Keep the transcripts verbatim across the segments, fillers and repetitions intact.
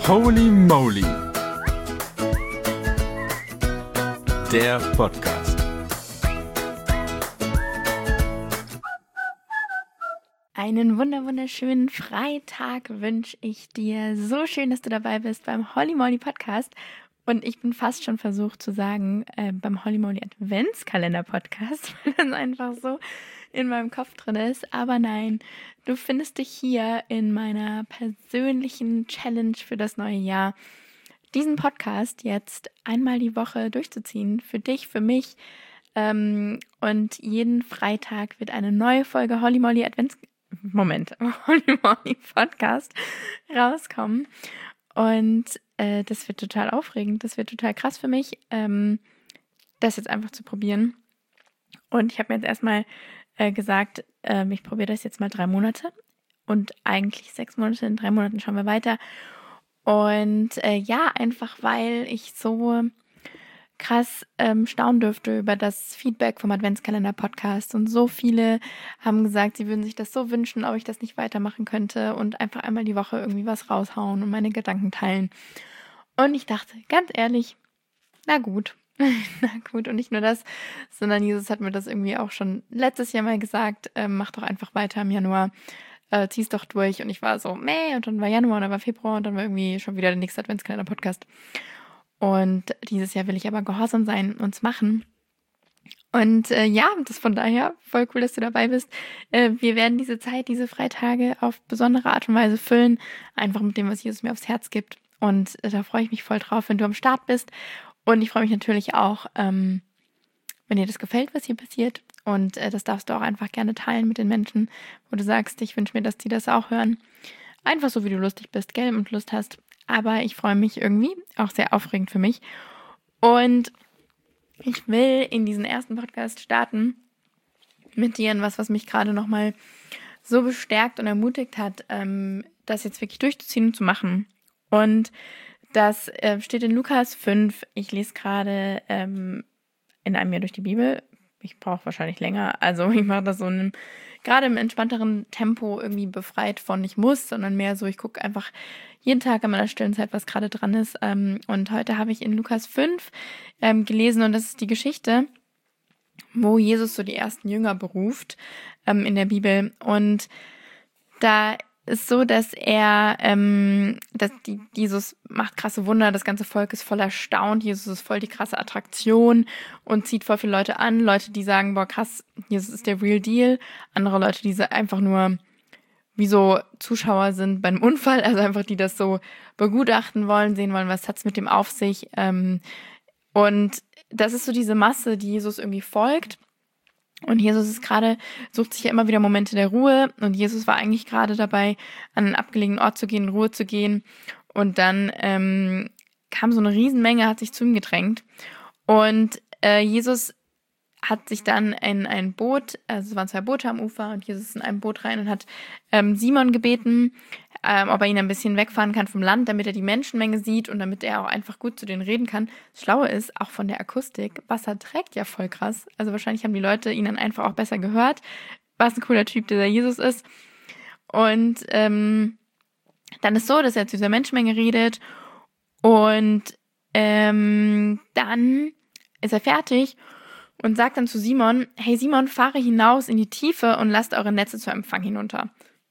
Holy Moly, der Podcast. Einen wunder wunderschönen Freitag wünsche ich dir. So schön, dass du dabei bist beim Holy Moly Podcast. Und ich bin fast schon versucht zu sagen, äh, beim Holy Moly Adventskalender Podcast, weil das einfach so in meinem Kopf drin ist. Aber nein, du findest dich hier in meiner persönlichen Challenge für das neue Jahr, diesen Podcast jetzt einmal die Woche durchzuziehen. Für dich, für mich. Ähm, und jeden Freitag wird eine neue Folge Holy Moly Advents... Moment, Holy Moly Podcast rauskommen. Und äh, das wird total aufregend, das wird total krass für mich, ähm, das jetzt einfach zu probieren. Und ich habe mir jetzt erstmal äh, gesagt, äh, ich probiere das jetzt mal drei Monate und eigentlich sechs Monate, in drei Monaten schauen wir weiter. Und äh, ja, einfach weil ich so krass ähm, staunen dürfte über das Feedback vom Adventskalender-Podcast. Und so viele haben gesagt, sie würden sich das so wünschen, ob ich das nicht weitermachen könnte und einfach einmal die Woche irgendwie was raushauen und meine Gedanken teilen. Und ich dachte, ganz ehrlich, na gut, na gut. Und nicht nur das, sondern Jesus hat mir das irgendwie auch schon letztes Jahr mal gesagt, äh, mach doch einfach weiter im Januar, äh, zieh's doch durch. Und ich war so, meh, und dann war Januar und dann war Februar und dann war irgendwie schon wieder der nächste Adventskalender-Podcast. Und dieses Jahr will ich aber gehorsam sein und es machen. Und äh, ja, das von daher voll cool, dass du dabei bist. Äh, wir werden diese Zeit, diese Freitage auf besondere Art und Weise füllen, einfach mit dem, was Jesus mir aufs Herz gibt. Und äh, da freue ich mich voll drauf, wenn du am Start bist. Und ich freue mich natürlich auch, ähm, wenn dir das gefällt, was hier passiert. Und äh, das darfst du auch einfach gerne teilen mit den Menschen, wo du sagst, ich wünsche mir, dass die das auch hören. Einfach so, wie du lustig bist, gell, und Lust hast. Aber ich freue mich irgendwie, auch sehr aufregend für mich. Und ich will in diesen ersten Podcast starten mit dir, was, was mich gerade nochmal so bestärkt und ermutigt hat, ähm, das jetzt wirklich durchzuziehen und zu machen. Und das äh, steht in Lukas fünf. Ich lese gerade ähm, in einem Jahr durch die Bibel. Ich brauche wahrscheinlich länger. Also ich mache das so in einem, gerade im entspannteren Tempo irgendwie befreit von ich muss, sondern mehr so, ich gucke einfach jeden Tag an meiner stillen Zeit, was gerade dran ist. Ähm, und heute habe ich in Lukas fünf ähm, gelesen und das ist die Geschichte, wo Jesus so die ersten Jünger beruft ähm, in der Bibel. Und da ist so, dass er, ähm, dass die, Jesus macht krasse Wunder, das ganze Volk ist voll erstaunt, Jesus ist voll die krasse Attraktion und zieht voll viele Leute an, Leute, die sagen, boah krass, Jesus ist der Real Deal, andere Leute, die einfach nur wie so Zuschauer sind beim Unfall, also einfach die das so begutachten wollen, sehen wollen, was hat's mit dem auf sich, ähm, und das ist so diese Masse, die Jesus irgendwie folgt. Und Jesus ist gerade, sucht sich ja immer wieder Momente der Ruhe und Jesus war eigentlich gerade dabei, an einen abgelegenen Ort zu gehen, in Ruhe zu gehen und dann ähm, kam so eine Riesenmenge, hat sich zu ihm gedrängt und äh, Jesus hat sich dann in ein Boot, also es waren zwei Boote am Ufer und Jesus ist in ein Boot rein und hat ähm, Simon gebeten, ähm, ob er ihn ein bisschen wegfahren kann vom Land, damit er die Menschenmenge sieht und damit er auch einfach gut zu denen reden kann. Das Schlaue ist, auch von der Akustik, Wasser trägt ja voll krass. Also wahrscheinlich haben die Leute ihn dann einfach auch besser gehört, was ein cooler Typ dieser Jesus ist. Und ähm, dann ist so, dass er zu dieser Menschenmenge redet und ähm, dann ist er fertig und sagt dann zu Simon, hey Simon, fahre hinaus in die Tiefe und lasst eure Netze zu Empfang hinunter.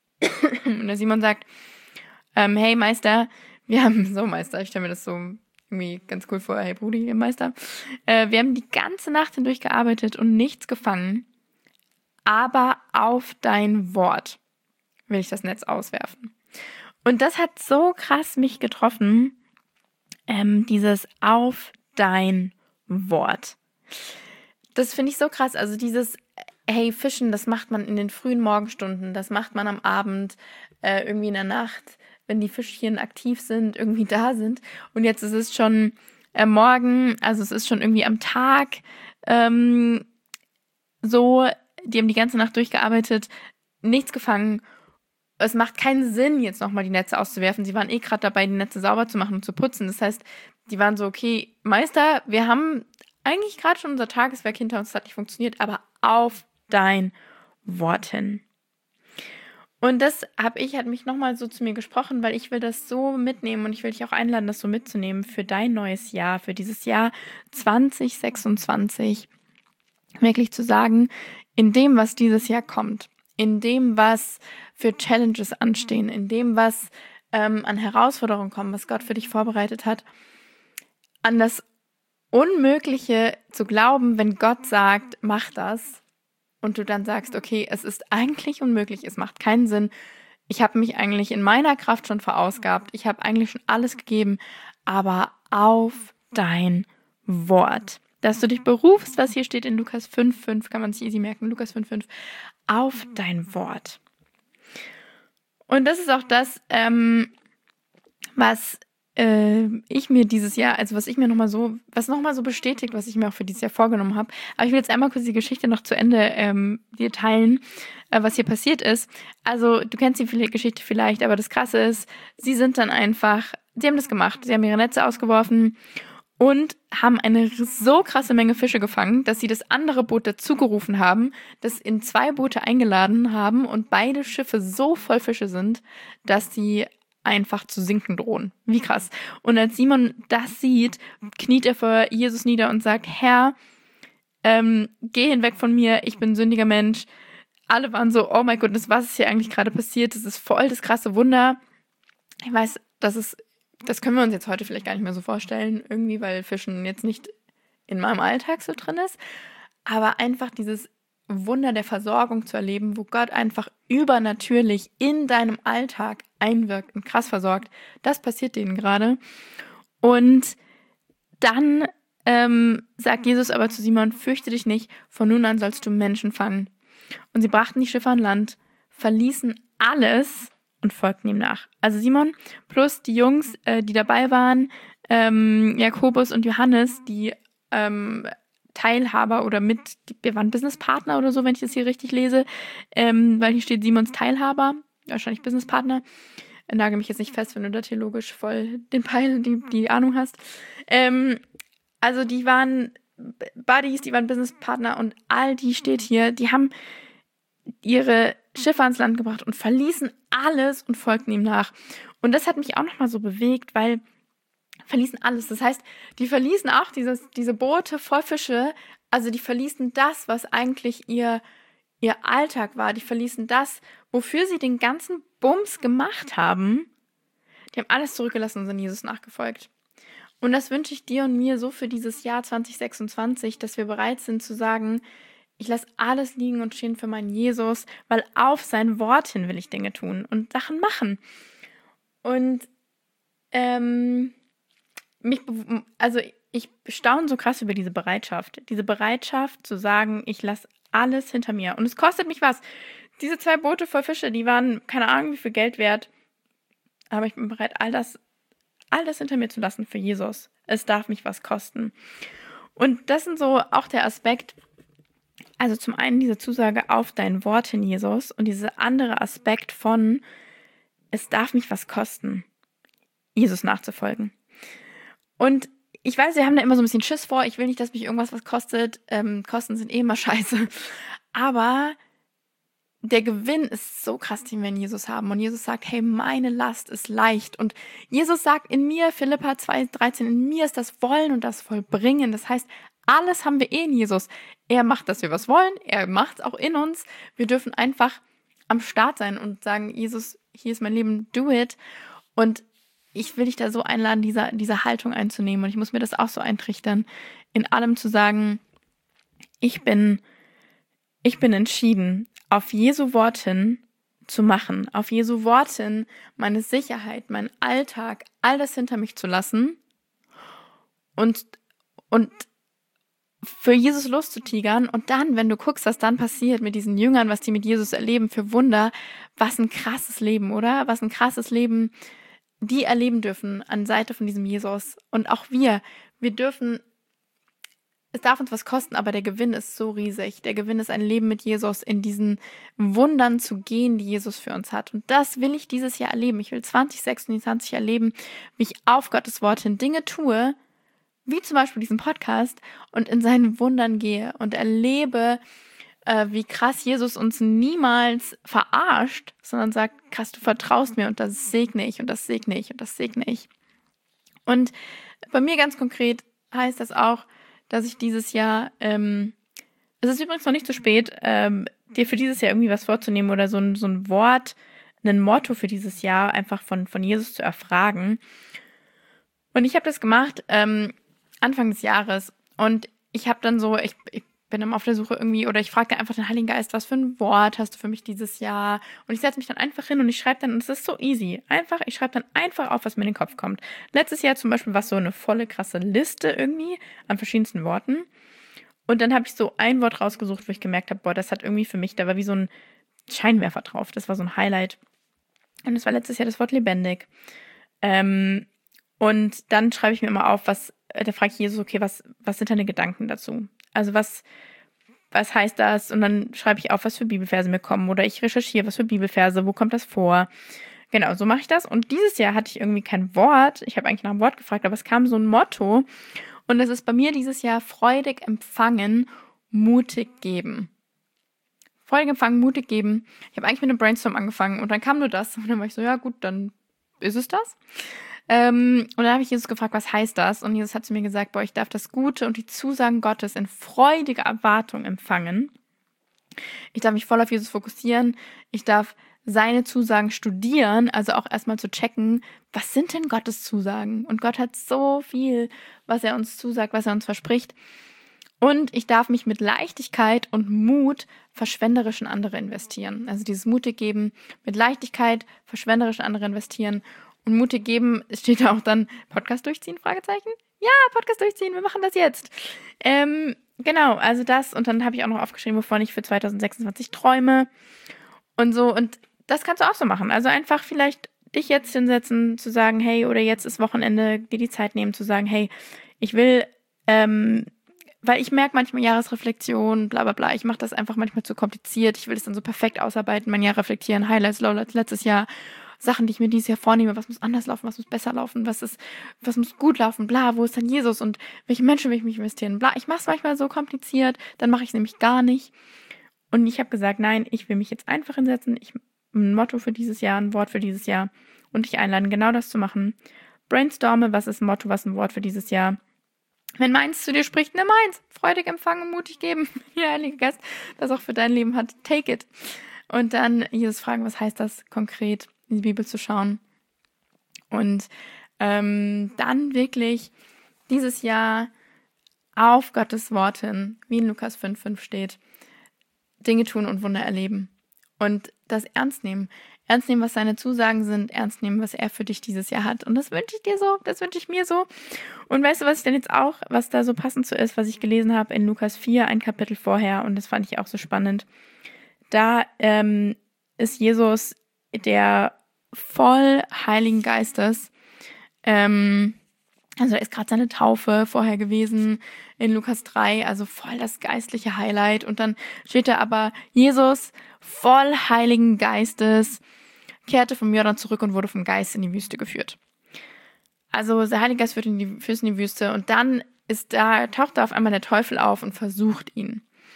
Und der Simon sagt, ähm, hey Meister, wir haben, so Meister, ich stelle mir das so irgendwie ganz cool vor, hey Brudi, Meister, äh, wir haben die ganze Nacht hindurch gearbeitet und nichts gefangen, aber auf dein Wort will ich das Netz auswerfen. Und das hat so krass mich getroffen, ähm, dieses auf dein Wort. Das finde ich so krass, also dieses, hey, Fischen, das macht man in den frühen Morgenstunden, das macht man am Abend, äh, irgendwie in der Nacht, wenn die Fischchen aktiv sind, irgendwie da sind. Und jetzt ist es schon äh, morgen, also es ist schon irgendwie am Tag ähm, so, die haben die ganze Nacht durchgearbeitet, nichts gefangen. Es macht keinen Sinn, jetzt nochmal die Netze auszuwerfen. Sie waren eh gerade dabei, die Netze sauber zu machen und zu putzen. Das heißt, die waren so, okay, Meister, wir haben eigentlich gerade schon unser Tageswerk hinter uns, das hat nicht funktioniert, aber auf dein Wort hin. Und das habe ich, hat mich nochmal so zu mir gesprochen, weil ich will das so mitnehmen und ich will dich auch einladen, das so mitzunehmen für dein neues Jahr, für dieses Jahr zwanzig sechsundzwanzig. Wirklich zu sagen, in dem, was dieses Jahr kommt, in dem, was für Challenges anstehen, in dem, was ähm, an Herausforderungen kommt, was Gott für dich vorbereitet hat, an das Unmögliche zu glauben, wenn Gott sagt, mach das, und du dann sagst, okay, es ist eigentlich unmöglich, es macht keinen Sinn, ich habe mich eigentlich in meiner Kraft schon verausgabt, ich habe eigentlich schon alles gegeben, aber auf dein Wort, dass du dich berufst, was hier steht in Lukas fünf fünf, kann man sich easy merken, Lukas fünf fünf, auf dein Wort. Und das ist auch das, ähm, was äh, ich mir dieses Jahr, also was ich mir nochmal so, was nochmal so bestätigt, was ich mir auch für dieses Jahr vorgenommen habe. Aber ich will jetzt einmal kurz die Geschichte noch zu Ende ähm, dir teilen, äh, was hier passiert ist. Also du kennst die Geschichte vielleicht, aber das Krasse ist, sie sind dann einfach, sie haben das gemacht, sie haben ihre Netze ausgeworfen und haben eine so krasse Menge Fische gefangen, dass sie das andere Boot dazugerufen haben, das in zwei Boote eingeladen haben und beide Schiffe so voll Fische sind, dass sie einfach zu sinken drohen. Wie krass. Und als Simon das sieht, kniet er vor Jesus nieder und sagt, Herr, ähm, geh hinweg von mir, ich bin ein sündiger Mensch. Alle waren so, oh mein Gott, was ist hier eigentlich gerade passiert? Das ist voll das krasse Wunder. Ich weiß, das ist, das können wir uns jetzt heute vielleicht gar nicht mehr so vorstellen, irgendwie, weil Fischen jetzt nicht in meinem Alltag so drin ist. Aber einfach dieses Wunder der Versorgung zu erleben, wo Gott einfach übernatürlich in deinem Alltag einwirkt und krass versorgt, das passiert denen gerade. Und dann ähm, sagt Jesus aber zu Simon, fürchte dich nicht, von nun an sollst du Menschen fangen. Und sie brachten die Schiffe an Land, verließen alles und folgten ihm nach. Also Simon plus die Jungs, äh, die dabei waren, ähm, Jakobus und Johannes, die ähm, Teilhaber oder mit, wir waren Businesspartner oder so, wenn ich das hier richtig lese, ähm, weil hier steht Simons Teilhaber, wahrscheinlich Businesspartner. Nagel mich jetzt nicht fest, wenn du da theologisch voll den Peil, die, die Ahnung hast. Ähm, also die waren Buddies, die waren Businesspartner und all die steht hier, die haben ihre Schiffe ans Land gebracht und verließen alles und folgten ihm nach. Und das hat mich auch nochmal so bewegt, weil verließen alles. Das heißt, die verließen auch dieses, diese Boote voll Fische, also die verließen das, was eigentlich ihr, ihr Alltag war. Die verließen das, wofür sie den ganzen Bums gemacht haben. Die haben alles zurückgelassen und sind Jesus nachgefolgt. Und das wünsche ich dir und mir so für dieses Jahr zwanzig sechsundzwanzig, dass wir bereit sind zu sagen, ich lasse alles liegen und stehen für meinen Jesus, weil auf sein Wort hin will ich Dinge tun und Sachen machen. Und ähm, mich, also ich staune so krass über diese Bereitschaft. Diese Bereitschaft zu sagen, ich lasse alles hinter mir. Und es kostet mich was. Diese zwei Boote voll Fische, die waren keine Ahnung wie viel Geld wert. Aber ich bin bereit, all das, all das hinter mir zu lassen für Jesus. Es darf mich was kosten. Und das sind so auch der Aspekt, also zum einen diese Zusage auf dein Wort hin, Jesus, und dieser andere Aspekt von, es darf mich was kosten, Jesus nachzufolgen. Und ich weiß, wir haben da immer so ein bisschen Schiss vor. Ich will nicht, dass mich irgendwas was kostet. Ähm, Kosten sind eh immer scheiße. Aber der Gewinn ist so krass, den wir in Jesus haben. Und Jesus sagt, hey, meine Last ist leicht. Und Jesus sagt in mir, Philipper zwei dreizehn, in mir ist das Wollen und das Vollbringen. Das heißt, alles haben wir eh in Jesus. Er macht, dass wir was wollen. Er macht es auch in uns. Wir dürfen einfach am Start sein und sagen, Jesus, hier ist mein Leben, do it. Und ich will dich da so einladen, diese, diese Haltung einzunehmen. Und ich muss mir das auch so eintrichtern, in allem zu sagen, ich bin, ich bin entschieden, auf Jesu Wort hin zu machen, auf Jesu Wort hin meine Sicherheit, meinen Alltag, all das hinter mich zu lassen und, und für Jesus loszutigern. Und dann, wenn du guckst, was dann passiert mit diesen Jüngern, was die mit Jesus erleben, für Wunder, was ein krasses Leben, oder? Was ein krasses Leben die erleben dürfen an Seite von diesem Jesus. Und auch wir, wir dürfen, es darf uns was kosten, aber der Gewinn ist so riesig. Der Gewinn ist ein Leben mit Jesus, in diesen Wundern zu gehen, die Jesus für uns hat. Und das will ich dieses Jahr erleben. Ich will zwanzig sechsundzwanzig erleben, wie ich auf Gottes Wort hin Dinge tue, wie zum Beispiel diesen Podcast, und in seinen Wundern gehe und erlebe, äh, wie krass Jesus uns niemals verarscht, sondern sagt, krass, du vertraust mir und das segne ich und das segne ich und das segne ich. Und bei mir ganz konkret heißt das auch, dass ich dieses Jahr, ähm, es ist übrigens noch nicht zu spät, ähm, dir für dieses Jahr irgendwie was vorzunehmen oder so ein, so ein Wort, ein Motto für dieses Jahr einfach von, von Jesus zu erfragen. Und ich habe das gemacht ähm, Anfang des Jahres und ich habe dann so, ich, ich bin dann auf der Suche irgendwie, oder ich frage einfach den Heiligen Geist, was für ein Wort hast du für mich dieses Jahr? Und ich setze mich dann einfach hin und ich schreibe dann, und es ist so easy, einfach, ich schreibe dann einfach auf, was mir in den Kopf kommt. Letztes Jahr zum Beispiel war es so eine volle krasse Liste irgendwie an verschiedensten Worten. Und dann habe ich so ein Wort rausgesucht, wo ich gemerkt habe, boah, das hat irgendwie für mich, da war wie so ein Scheinwerfer drauf, das war so ein Highlight. Und das war letztes Jahr das Wort lebendig. Ähm, und dann schreibe ich mir immer auf, was, da frage ich Jesus, okay, was, was sind deine Gedanken dazu? Also was, was heißt das? Und dann schreibe ich auf, was für Bibelverse mir kommen. Oder ich recherchiere, was für Bibelverse, wo kommt das vor? Genau, so mache ich das. Und dieses Jahr hatte ich irgendwie kein Wort. Ich habe eigentlich nach einem Wort gefragt, aber es kam so ein Motto. Und es ist bei mir dieses Jahr freudig empfangen, mutig geben. Freudig empfangen, mutig geben. Ich habe eigentlich mit einem Brainstorm angefangen und dann kam nur das. Und dann war ich so, ja gut, dann ist es das. Ähm, und dann habe ich Jesus gefragt, was heißt das? Und Jesus hat zu mir gesagt, boah, ich darf das Gute und die Zusagen Gottes in freudiger Erwartung empfangen. Ich darf mich voll auf Jesus fokussieren. Ich darf seine Zusagen studieren, also auch erstmal zu checken, was sind denn Gottes Zusagen? Und Gott hat so viel, was er uns zusagt, was er uns verspricht. Und ich darf mich mit Leichtigkeit und Mut verschwenderisch in andere investieren. Also dieses mutig geben, mit Leichtigkeit verschwenderisch in andere investieren. Und mutig geben steht da auch dann Podcast durchziehen, Fragezeichen? Ja, Podcast durchziehen, wir machen das jetzt. Ähm, genau, also das. Und dann habe ich auch noch aufgeschrieben, wovon ich für zwanzig sechsundzwanzig träume. Und so, und das kannst du auch so machen. Also einfach vielleicht dich jetzt hinsetzen, zu sagen, hey, oder jetzt ist Wochenende, dir die Zeit nehmen, zu sagen, hey, ich will, ähm, weil ich merke manchmal Jahresreflexion, bla bla bla, ich mache das einfach manchmal zu kompliziert, ich will es dann so perfekt ausarbeiten, mein Jahr reflektieren, Highlights, Lowlights, letztes Jahr, Sachen, die ich mir dieses Jahr vornehme, was muss anders laufen, was muss besser laufen, was ist, was muss gut laufen, bla, wo ist dann Jesus und welche Menschen will ich mich investieren, bla. Ich mache es manchmal so kompliziert, dann mache ich es nämlich gar nicht. Und ich habe gesagt, nein, ich will mich jetzt einfach hinsetzen, ich ein Motto für dieses Jahr, ein Wort für dieses Jahr und dich einladen, genau das zu machen. Brainstorme, was ist ein Motto, was ist ein Wort für dieses Jahr. Wenn meins zu dir spricht, nimm meins. Freudig empfangen, mutig geben. Der Heilige Geist das auch für dein Leben hat. Take it. Und dann Jesus fragen, was heißt das konkret, in die Bibel zu schauen. Und ähm, dann wirklich dieses Jahr auf Gottes Wort hin, wie in Lukas fünf fünf steht, Dinge tun und Wunder erleben. Und das ernst nehmen. Ernst nehmen, was seine Zusagen sind. Ernst nehmen, was er für dich dieses Jahr hat. Und das wünsche ich dir so. Das wünsche ich mir so. Und weißt du, was ich denn jetzt auch, was da so passend zu ist, was ich gelesen habe in Lukas vier, ein Kapitel vorher. Und das fand ich auch so spannend. Da ähm, ist Jesus, der voll Heiligen Geistes, ähm, also da ist gerade seine Taufe vorher gewesen in Lukas drei, also voll das geistliche Highlight. Und dann steht da aber, Jesus voll Heiligen Geistes kehrte vom Jordan zurück und wurde vom Geist in die Wüste geführt. Also der Heilige Geist führt in die, führt in die Wüste und dann ist da, taucht da auf einmal der Teufel auf und versucht ihn.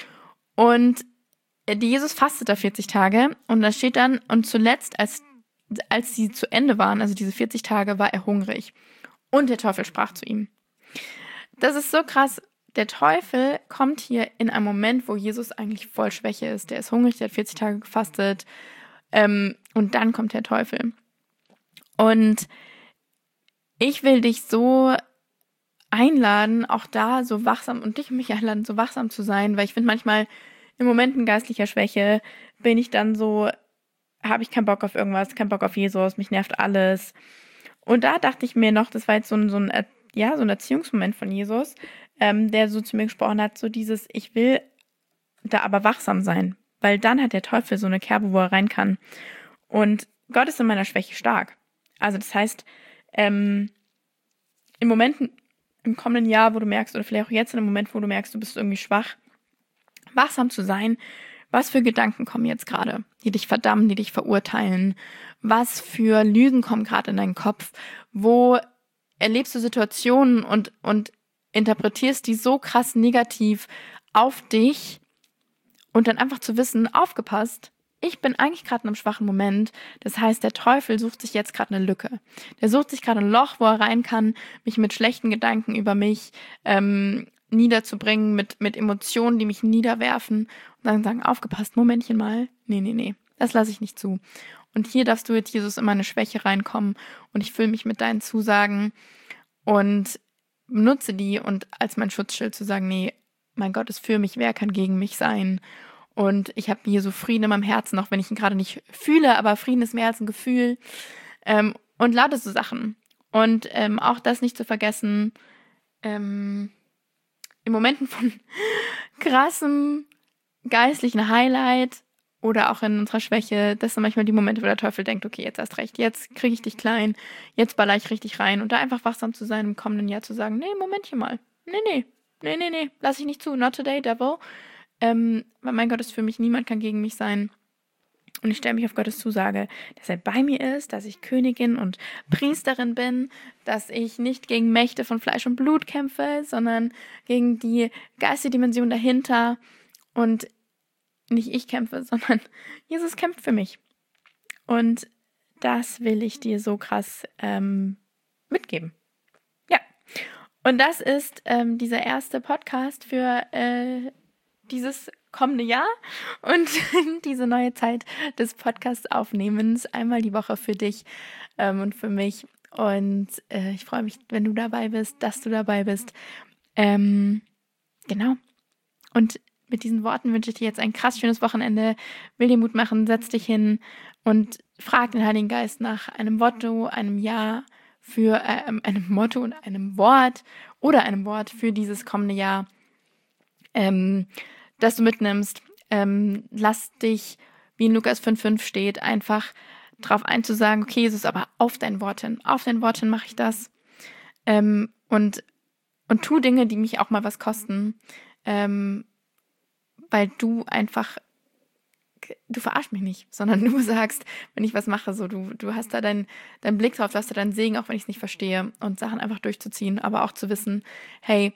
Und Jesus fastet da vierzig Tage und da steht dann, und zuletzt, als, als sie zu Ende waren, also diese vierzig Tage, war er hungrig. Und der Teufel sprach zu ihm. Das ist so krass. Der Teufel kommt hier in einem Moment, wo Jesus eigentlich voll Schwäche ist. Der ist hungrig, der hat vierzig Tage gefastet. Ähm, und dann kommt der Teufel. Und ich will dich so einladen, auch da so wachsam, und dich und mich einladen, so wachsam zu sein, weil ich finde manchmal in Momenten geistlicher Schwäche bin ich dann so, habe ich keinen Bock auf irgendwas, keinen Bock auf Jesus, mich nervt alles. Und da dachte ich mir noch, das war jetzt so ein, so ein, ja, so ein Erziehungsmoment von Jesus, ähm, der so zu mir gesprochen hat, so dieses, ich will da aber wachsam sein, weil dann hat der Teufel so eine Kerbe, wo er rein kann. Und Gott ist in meiner Schwäche stark. Also das heißt, ähm, in Momenten im kommenden Jahr, wo du merkst, oder vielleicht auch jetzt in einem Moment, wo du merkst, du bist irgendwie schwach, wachsam zu sein, was für Gedanken kommen jetzt gerade, die dich verdammen, die dich verurteilen, was für Lügen kommen gerade in deinen Kopf, wo erlebst du Situationen und, und interpretierst die so krass negativ auf dich Und dann einfach zu wissen, aufgepasst, ich bin eigentlich gerade in einem schwachen Moment. Das heißt, der Teufel sucht sich jetzt gerade eine Lücke. Der sucht sich gerade ein Loch, wo er rein kann, mich mit schlechten Gedanken über mich ähm, niederzubringen, mit, mit Emotionen, die mich niederwerfen. Und dann sagen, aufgepasst, Momentchen mal. Nee, nee, nee, das lasse ich nicht zu. Und hier darfst du jetzt, Jesus, in meine Schwäche reinkommen. Und ich fülle mich mit deinen Zusagen und nutze die und als mein Schutzschild zu sagen, nee, mein Gott ist für mich, wer kann gegen mich sein? Und ich habe hier so Frieden in meinem Herzen, auch wenn ich ihn gerade nicht fühle, aber Frieden ist mehr als ein Gefühl. Ähm, und lauter so Sachen. Und ähm, auch das nicht zu vergessen, ähm, in Momenten von krassem geistlichen Highlight oder auch in unserer Schwäche, das sind manchmal die Momente, wo der Teufel denkt, okay, jetzt hast recht, jetzt kriege ich dich klein, jetzt baller ich richtig rein. Und da einfach wachsam zu sein, im kommenden Jahr zu sagen, nee, Momentchen mal, nee, nee, nee, nee, nee, lass ich nicht zu, not today, devil. Ähm, weil mein Gott ist für mich, niemand kann gegen mich sein. Und ich stelle mich auf Gottes Zusage, dass er bei mir ist, dass ich Königin und Priesterin bin, dass ich nicht gegen Mächte von Fleisch und Blut kämpfe, sondern gegen die geistige Dimension dahinter. Und nicht ich kämpfe, sondern Jesus kämpft für mich. Und das will ich dir so krass ähm, mitgeben. Ja, und das ist ähm, dieser erste Podcast für äh, dieses kommende Jahr und diese neue Zeit des Podcast-Aufnehmens. Einmal die Woche für dich ähm, und für mich. Und äh, ich freue mich, wenn du dabei bist, dass du dabei bist. Ähm, genau. Und mit diesen Worten wünsche ich dir jetzt ein krass schönes Wochenende. Will dir Mut machen, setz dich hin und frag den Heiligen Geist nach einem Motto, einem Ja für äh, einem Motto und einem Wort oder einem Wort für dieses kommende Jahr. Ähm, das du mitnimmst, ähm, lass dich, wie in Lukas fünf fünf steht, einfach drauf einzusagen, okay, Jesus, aber auf dein Wort hin, auf dein Wort hin mache ich das ähm, und, und tu Dinge, die mich auch mal was kosten, ähm, weil du einfach, du verarschst mich nicht, sondern du sagst, wenn ich was mache, so du, du hast da deinen dein Blick drauf, du hast da deinen Segen, auch wenn ich es nicht verstehe und Sachen einfach durchzuziehen, aber auch zu wissen, hey,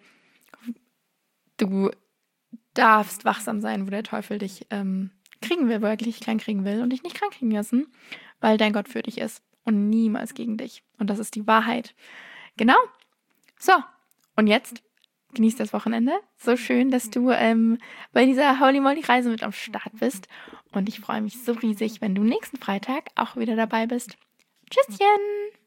du darfst wachsam sein, wo der Teufel dich ähm, kriegen will, wo er dich klein kriegen will und dich nicht krank kriegen lassen, weil dein Gott für dich ist und niemals gegen dich. Und das ist die Wahrheit. Genau. So, und jetzt genieß das Wochenende. So schön, dass du ähm, bei dieser Holy Moly Reise mit am Start bist. Und ich freue mich so riesig, wenn du nächsten Freitag auch wieder dabei bist. Tschüsschen!